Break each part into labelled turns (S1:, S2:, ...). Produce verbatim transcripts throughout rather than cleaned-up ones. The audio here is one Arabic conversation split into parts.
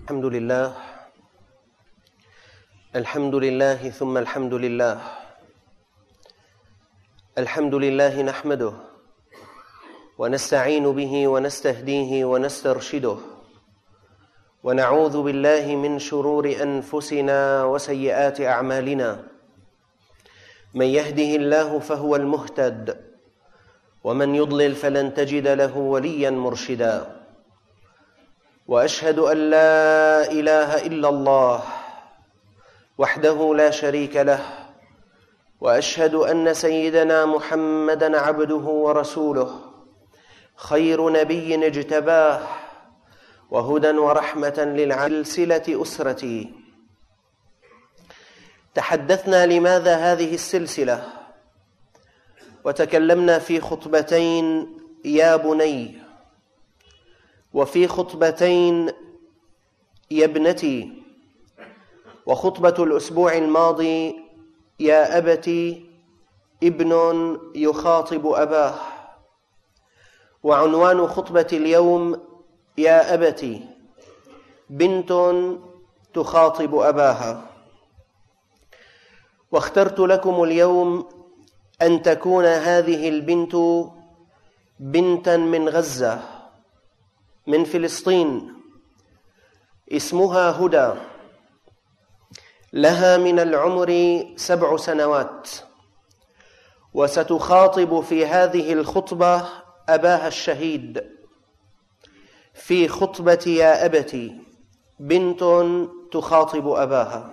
S1: الحمد لله الحمد لله ثم الحمد لله الحمد لله نحمده ونستعين به ونستهديه ونسترشده ونعوذ بالله من شرور أنفسنا وسيئات أعمالنا. من يهده الله فهو المهتد ومن يضلل فلن تجد له وليا مرشدا. وأشهد أن لا إله إلا الله وحده لا شريك له، وأشهد أن سيدنا محمدًا عبده ورسوله، خير نبي اجتباه وهدى ورحمة للعالمين. سلسلة أسرتي تحدثنا لماذا هذه السلسلة، وتكلمنا في خطبتين يا بني، وفي خطبتين يا ابنتي، وخطبة الأسبوع الماضي يا أبتي ابن يخاطب أباه، وعنوان خطبة اليوم يا أبتي بنت تخاطب أباها. واخترت لكم اليوم أن تكون هذه البنت بنتا من غزة، من فلسطين، اسمها هدى، لها من العمر سبع سنوات، وستخاطب في هذه الخطبة أباها الشهيد في خطبة يا أبتي بنت تخاطب أباها.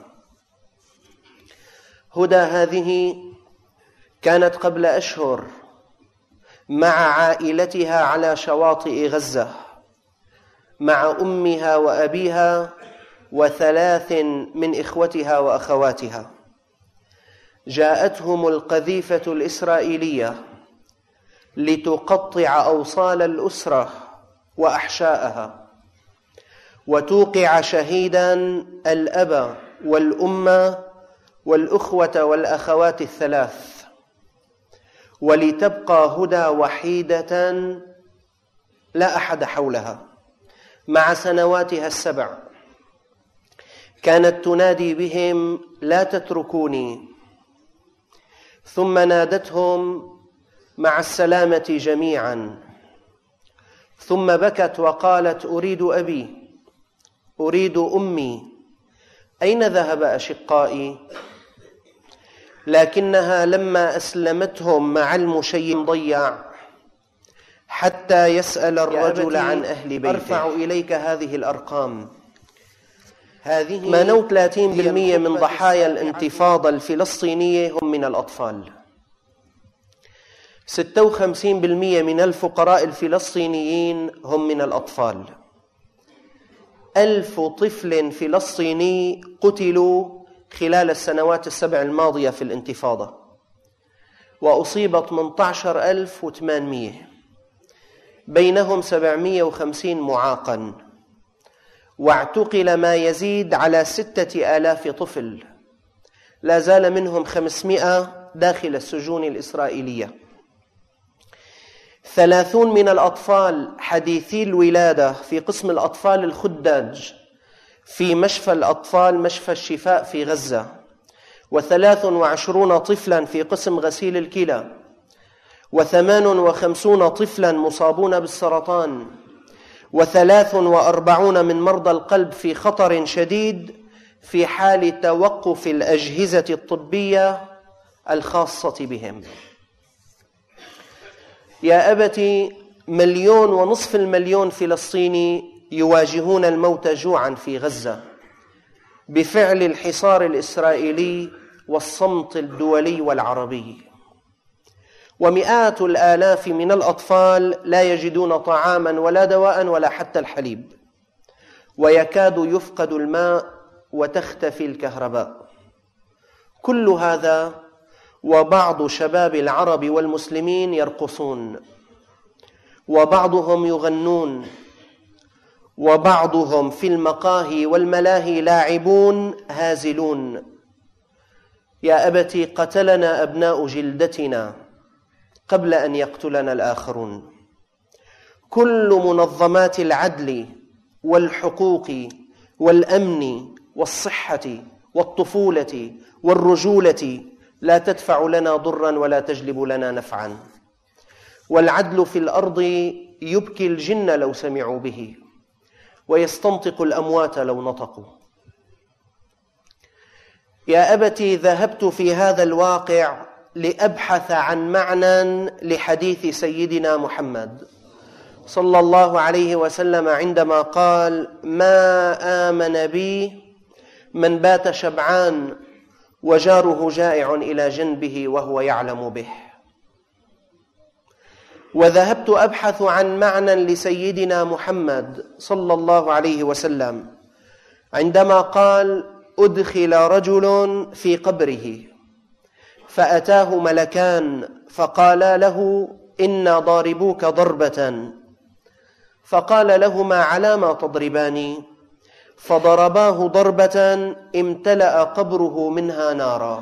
S1: هدى هذه كانت قبل أشهر مع عائلتها على شواطئ غزة، مع أمها وأبيها وثلاث من إخوتها وأخواتها. جاءتهم القذيفة الإسرائيلية لتقطع أوصال الأسرة وأحشاءها، وتوقع شهيدا الأب والأم والأخوة والأخوات الثلاث، ولتبقى هدى وحيدة لا أحد حولها مع سنواتها السبع. كانت تنادي بهم لا تتركوني، ثم نادتهم مع السلامة جميعا، ثم بكت وقالت أريد أبي، أريد أمي، أين ذهب أشقائي؟ لكنها لما أسلمتهم مع المشيع ضيع حتى يسأل الرجل عن أهل بيته. أرفع إليك هذه الأرقام. هذه ما نو ثلاثين بالمئة من ضحايا الانتفاضة الفلسطينية هم من الأطفال. ستة وخمسين بالمئة من الفقراء الفلسطينيين هم من الأطفال. ألف طفل فلسطيني قتلوا خلال السنوات السبع الماضية في الانتفاضة، وأصيب ثمانية عشر ألف وثمانمئة، بينهم سبعمئة وخمسين معاقا، واعتقل ما يزيد على ستة آلاف طفل، لا زال منهم خمسمئة داخل السجون الإسرائيلية. ثلاثون من الأطفال حديثي الولادة في قسم الأطفال الخداج في مشفى الأطفال مشفى الشفاء في غزة، وثلاث وعشرون طفلا في قسم غسيل الكلى، وثمان وخمسون طفلا مصابون بالسرطان، وثلاث وأربعون من مرضى القلب في خطر شديد في حال توقف الأجهزة الطبية الخاصة بهم. يا أبتي مليون ونصف المليون فلسطيني يواجهون الموت جوعا في غزة بفعل الحصار الإسرائيلي والصمت الدولي والعربي، ومئات الآلاف من الأطفال لا يجدون طعاما ولا دواء ولا حتى الحليب، ويكاد يفقد الماء وتختفي الكهرباء. كل هذا وبعض شباب العرب والمسلمين يرقصون، وبعضهم يغنون، وبعضهم في المقاهي والملاهي لاعبون هازلون. يا أبتي قتلنا أبناء جلدتنا قبل أن يقتلنا الآخرون. كل منظمات العدل والحقوق والأمن والصحة والطفولة والرجولة لا تدفع لنا ضرا ولا تجلب لنا نفعا. والعدل في الأرض يبكي الجن لو سمعوا به، ويستنطق الأموات لو نطقوا. يا أبتي، ذهبت في هذا الواقع لأبحث عن معنى لحديث سيدنا محمد صلى الله عليه وسلم عندما قال: ما آمن بي من بات شبعان وجاره جائع إلى جنبه وهو يعلم به. وذهبت أبحث عن معنى لسيدنا محمد صلى الله عليه وسلم عندما قال: أدخل رجل في قبره فأتاه ملكان فقالا له: إنا ضاربوك ضربة. فقال لهما: على ما تضرباني؟ فضرباه ضربة امتلأ قبره منها نارا،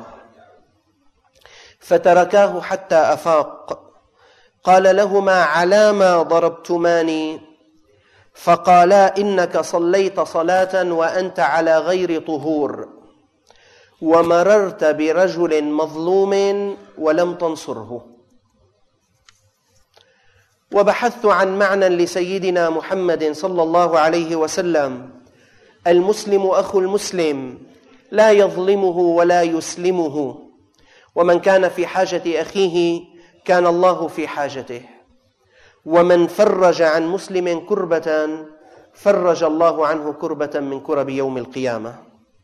S1: فتركاه حتى أفاق. قال لهما: على ما ضربتماني؟ فقالا: إنك صليت صلاة وأنت على غير طهور، ومررت برجل مظلوم ولم تنصره. وبحثت عن معنى لسيدنا محمد صلى الله عليه وسلم: المسلم أخو المسلم، لا يظلمه ولا يسلمه، ومن كان في حاجة أخيه كان الله في حاجته، ومن فرج عن مسلم كربة فرج الله عنه كربة من كرب يوم القيامة.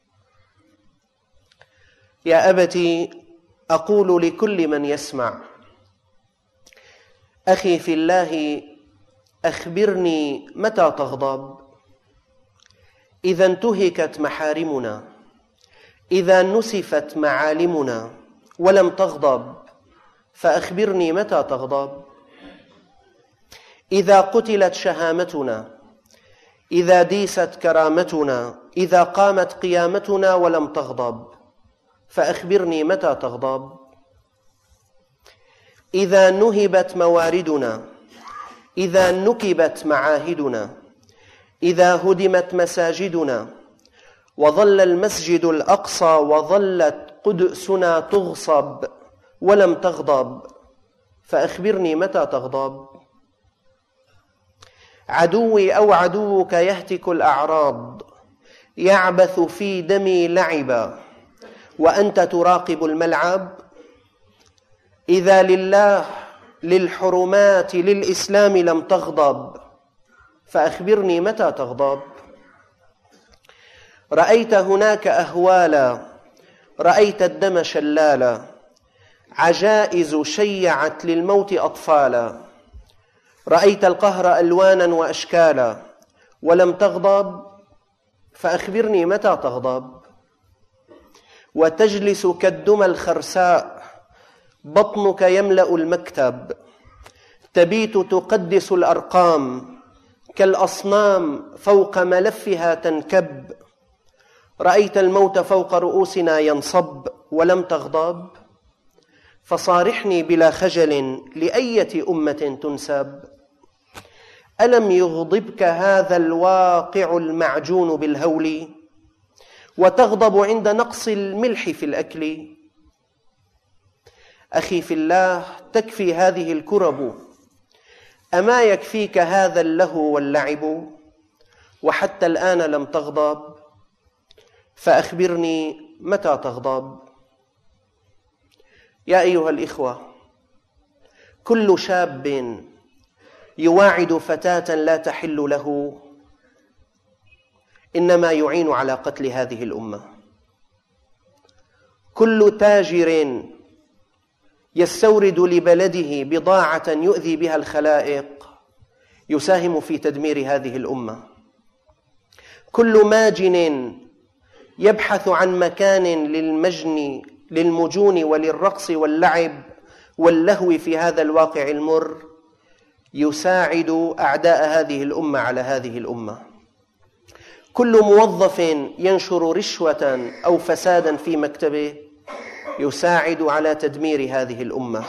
S1: يا أبتي، أقول لكل من يسمع: أخي في الله، أخبرني متى تغضب؟ إذا انتهكت محارمنا، إذا نسفت معالمنا ولم تغضب، فأخبرني متى تغضب؟ إذا قتلت شهامتنا، إذا ديست كرامتنا، إذا قامت قيامتنا ولم تغضب، فأخبرني متى تغضب؟ إذا نهبت مواردنا، إذا نكبت معاهدنا، إذا هدمت مساجدنا، وظل المسجد الأقصى وظلت قدسنا تغصب ولم تغضب، فأخبرني متى تغضب؟ عدوي أو عدوك يهتك الأعراض، يعبث في دمي لعبا، وأنت تراقب الملعب. إذا لله، للحرمات، للإسلام لم تغضب، فأخبرني متى تغضب؟ رأيت هناك أهوالا، رأيت الدم شلالا، عجائز شيعت للموت أطفالا، رأيت القهر ألوانا وأشكالا، ولم تغضب، فأخبرني متى تغضب؟ وتجلس كالدمى الخرساء، بطنك يملأ المكتب، تبيت تقدس الأرقام، كالأصنام فوق ملفها تنكب. رأيت الموت فوق رؤوسنا ينصب، ولم تغضب، فصارحني بلا خجل: لأية أمة تنسب؟ ألم يغضبك هذا الواقع المعجون بالهول، وتغضب عند نقص الملح في الأكل؟ أخي في الله، تكفي هذه الكرب، أما يكفيك هذا اللهو واللعب؟ وحتى الآن لم تغضب، فأخبرني متى تغضب؟ يا أيها الإخوة، كل شاب يواعد فتاة لا تحل له إنما يعين على قتل هذه الأمة. كل تاجر يستورد لبلده بضاعة يؤذي بها الخلائق يساهم في تدمير هذه الأمة. كل ماجن يبحث عن مكان للمجن للمجون وللرقص واللعب واللهو في هذا الواقع المر يساعد أعداء هذه الأمة على هذه الأمة. كل موظف ينشر رشوة أو فسادا في مكتبه يساعد على تدمير هذه الأمة.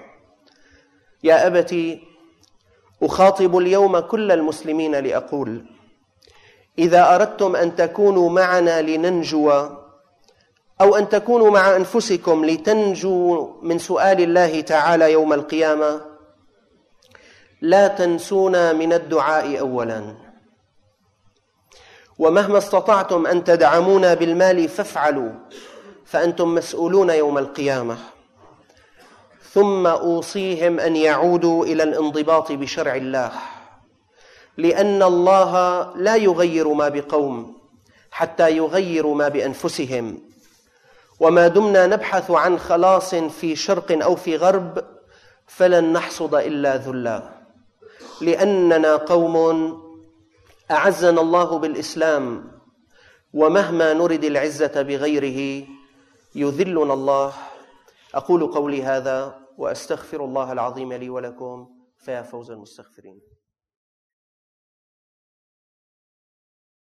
S1: يا أبتي، أخاطب اليوم كل المسلمين لأقول: إذا أردتم أن تكونوا معنا لننجو أو أن تكونوا مع أنفسكم لتنجوا من سؤال الله تعالى يوم القيامة، لا تنسونا من الدعاء أولا، ومهما استطعتم أن تدعمونا بالمال فافعلوا، فأنتم مسؤولون يوم القيامة. ثم أوصيهم أن يعودوا إلى الانضباط بشرع الله، لأن الله لا يغير ما بقوم حتى يغيروا ما بأنفسهم، وما دمنا نبحث عن خلاص في شرق أو في غرب فلن نحصد إلا ذلا، لأننا قوم أعزنا الله بالإسلام، ومهما نرد العزة بغيره يذلنا الله. أقول قولي هذا وأستغفر الله العظيم لي ولكم، فيا فوز المستغفرين.